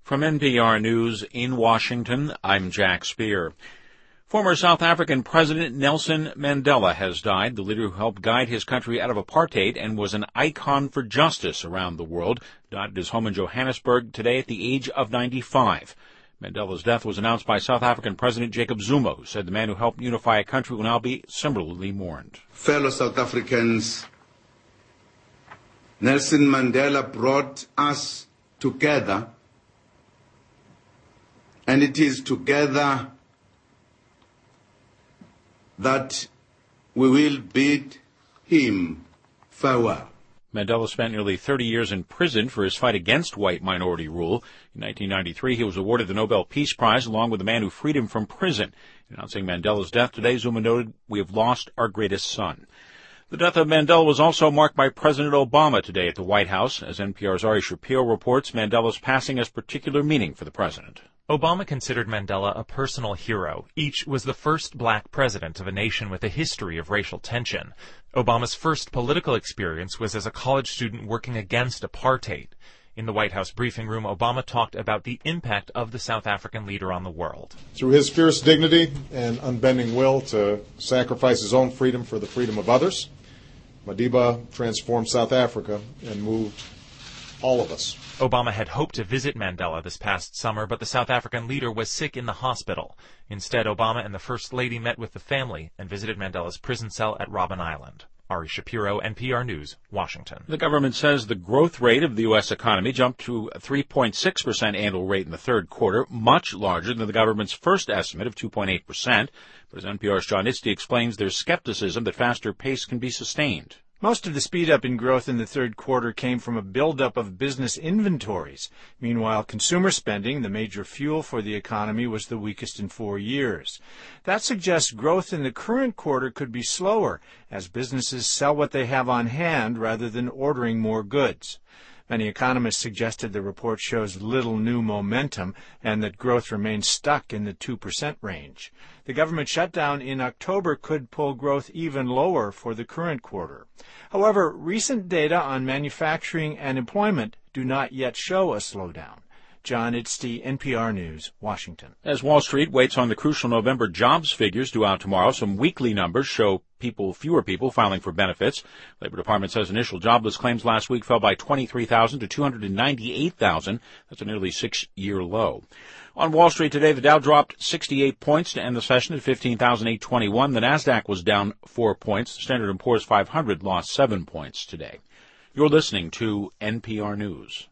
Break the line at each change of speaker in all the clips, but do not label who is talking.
From NPR News in Washington, I'm Jack Speer. Former South African President Nelson Mandela has died, the leader who helped guide his country out of apartheid and was an icon for justice around the world. Died at his home in Johannesburg today at the age of 95. Mandela's death was announced by South African President Jacob Zuma, who said the man who helped unify a country will now be similarly mourned.
Fellow South Africans, Nelson Mandela brought us together, and it is together that we will bid him farewell.
Mandela spent nearly 30 years in prison for his fight against white minority rule. In 1993, he was awarded the Nobel Peace Prize along with the man who freed him from prison. Announcing Mandela's death today, Zuma noted, "We have lost our greatest son." The death of Mandela was also marked by President Obama today at the White House. As NPR's Ari Shapiro reports, Mandela's passing has particular meaning for the president.
Obama considered Mandela a personal hero. Each was the first black president of a nation with a history of racial tension. Obama's first political experience was as a college student working against apartheid. In the White House briefing room, Obama talked about the impact of the South African leader on the world.
Through his fierce dignity and unbending will to sacrifice his own freedom for the freedom of others, Madiba transformed South Africa and moved all of us.
Obama had hoped to visit Mandela this past summer, but the South African leader was sick in the hospital. Instead, Obama and the First Lady met with the family and visited Mandela's prison cell at Robben Island. Ari Shapiro, NPR News, Washington.
The government says the growth rate of the U.S. economy jumped to a 3.6% annual rate in the third quarter, much larger than the government's first estimate of 2.8%. But as NPR's John Itzty explains, there's skepticism that faster pace can be sustained.
Most of the speed-up in growth in the third quarter came from a buildup of business inventories. Meanwhile, consumer spending, the major fuel for the economy, was the weakest in 4 years. That suggests growth in the current quarter could be slower, as businesses sell what they have on hand rather than ordering more goods. Many economists suggested the report shows little new momentum and that growth remains stuck in the 2% range. The government shutdown in October could pull growth even lower for the current quarter. However, recent data on manufacturing and employment do not yet show a slowdown. John Itzty, NPR News, Washington.
As Wall Street waits on the crucial November jobs figures due out tomorrow, some weekly numbers show fewer people filing for benefits. Labor Department says initial jobless claims last week fell by 23,000 to 298,000. That's a nearly 6-year low. On Wall Street today, the Dow dropped 68 points to end the session at 15,821. The Nasdaq was down 4 points. The Standard & Poor's 500 lost 7 points today. You're listening to NPR News.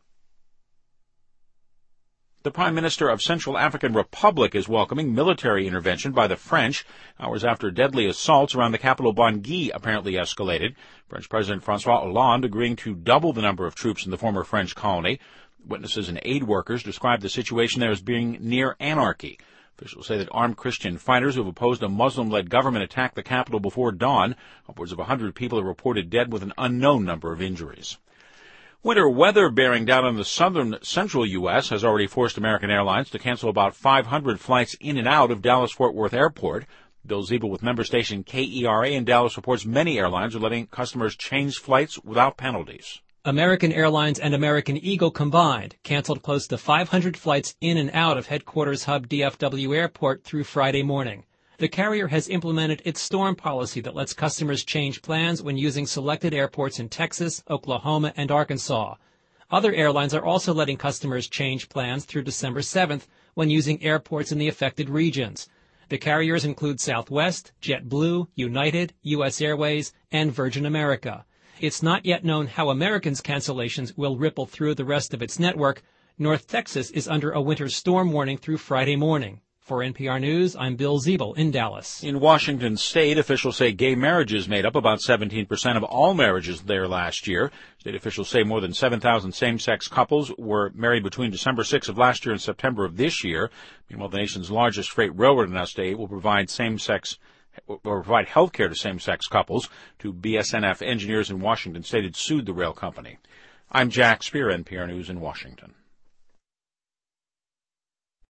The Prime Minister of Central African Republic is welcoming military intervention by the French, hours after deadly assaults around the capital Bangui apparently escalated. French President François Hollande agreeing to double the number of troops in the former French colony. Witnesses and aid workers described the situation there as being near anarchy. Officials say that armed Christian fighters who have opposed a Muslim-led government attacked the capital before dawn. Upwards of 100 people are reported dead with an unknown number of injuries. Winter weather bearing down on the central U.S. has already forced American Airlines to cancel about 500 flights in and out of Dallas-Fort Worth Airport. Bill Ziebel with member station KERA in Dallas reports many airlines are letting customers change flights without penalties.
American Airlines and American Eagle combined canceled close to 500 flights in and out of headquarters hub DFW Airport through Friday morning. The carrier has implemented its storm policy that lets customers change plans when using selected airports in Texas, Oklahoma, and Arkansas. Other airlines are also letting customers change plans through December 7th when using airports in the affected regions. The carriers include Southwest, JetBlue, United, U.S. Airways, and Virgin America. It's not yet known how Americans' cancellations will ripple through the rest of its network. North Texas is under a winter storm warning through Friday morning. For NPR News, I'm Bill Ziebel in Dallas.
In Washington State, officials say gay marriages made up about 17% of all marriages there last year. State officials say more than 7,000 same-sex couples were married between December 6 of last year and September of this year. Meanwhile, the nation's largest freight railroad in that state will provide health care to same-sex couples. Two BSNF engineers in Washington State had sued the rail company. I'm Jack Speer, NPR News in Washington.